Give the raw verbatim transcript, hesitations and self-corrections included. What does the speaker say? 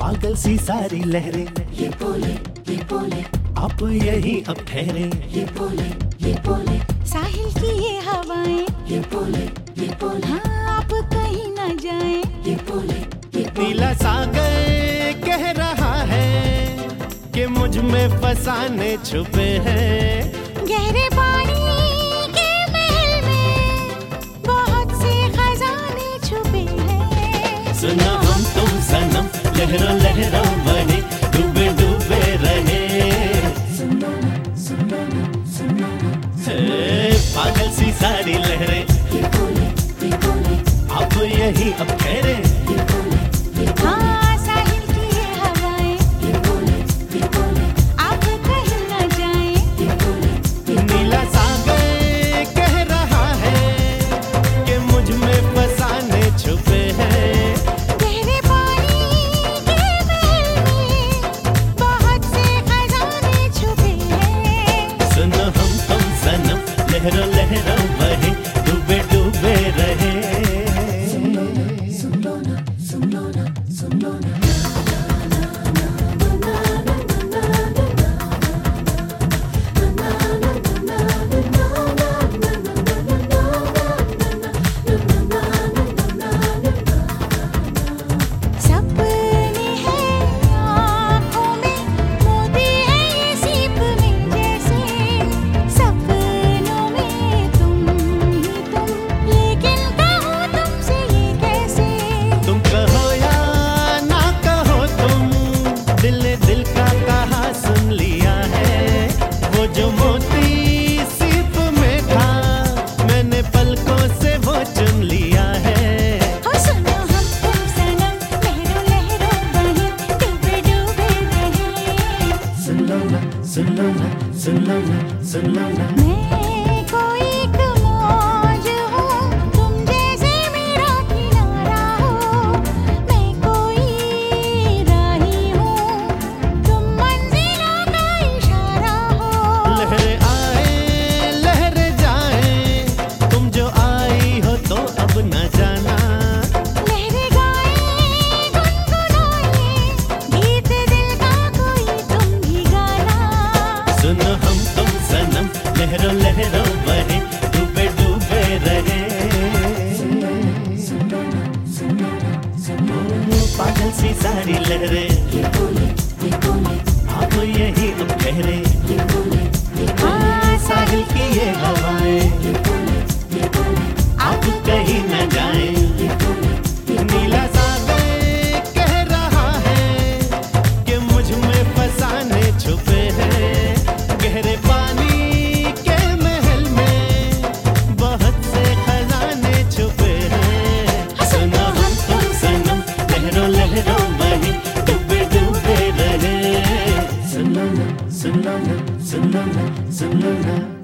पागल सी सारी लहरें ये बोले ये बोले आप यही अब ठहरे। ये बोले ये बोले साहिल की ये हवाएं ये बोले ये बोले हाँ आप कहीं ना जाएं। ये बोले ये बोले नीला सागर कह रहा है कि मुझ में फसाने छुपे हैं। गहरे पानी के महल में बहुत से खजाने छुपे हैं। सुना हम तुम सनम लहरों लहरों बने डूबे डूबे रहे। सुनो ना सुनो ना सुनो ना हे, पागल सी सारी लहरें ये बोले ये बोले आप यही अब ठहरे। ये बोले ये बोले हाँ साहिल की ये हवाएं ये बोले ये बोले आप कहीं ना जाएं। ये बोले ये नीला सागर कह रहा है कि मुझ में फसाने छुपे हैं। गहरे पानी के महल में बहुत से खजाने छुपे हैं। सुनो हम तुम सनम लहरों लहरों बहे डूबे डूबे रहे। सुनो ना सुनो ना सुनो ना सपने हैं आँखों में मोती है ये सीप में जैसे। सपनों में तुम ही तुम लेकिन कहूँ तुमसे ये कैसे। तुम कहो या ना कहो तुम दिल ने दिल का कहा सुन लिया है। वो जो मोती सीप में था मैंने पलकों से वो चुन लिया है। हो सुनो हम तुम सनम लहरों लहरों बहे डूबे डूबे रहे। सुनो ना सुनो ना सुनो ना सुनो ना मैं कोई एक मौज हूँ तुम जैसे मेरा किनारा हो। मैं कोई राही हूँ तुम मंजिलों का इशारा हो। लहरें आए लहरें जाए तुम जो आई हो तो अब न जाना। लहरें गाएं गुनगुनाएं गीत दिल का कोई तुम भी गाना। सुनो हम तुम सनम लहरों लहरों बहे डूबे डूबे रहे। सुनो ना सुनो ना सुनो ओ, पागल सी सारी लहरें ये बोले ये बोले आप यही अब ठहरे। ये बोले ये हाँ, साहिल की ये हवाएं ये बोले ये बोले आप कहीं न जाएं। ये बोले ये नीला सागर कह रहा है कि मुझ में फसाने छुपे हैं। गहरे पानी के महल में बहुत से खजाने छुपे हैं। सुनो हम तुम सनम लहरों लहरों बहे डूबे डूबे रहे। सुनो ना सुनो ना सुनो ना सुनो ना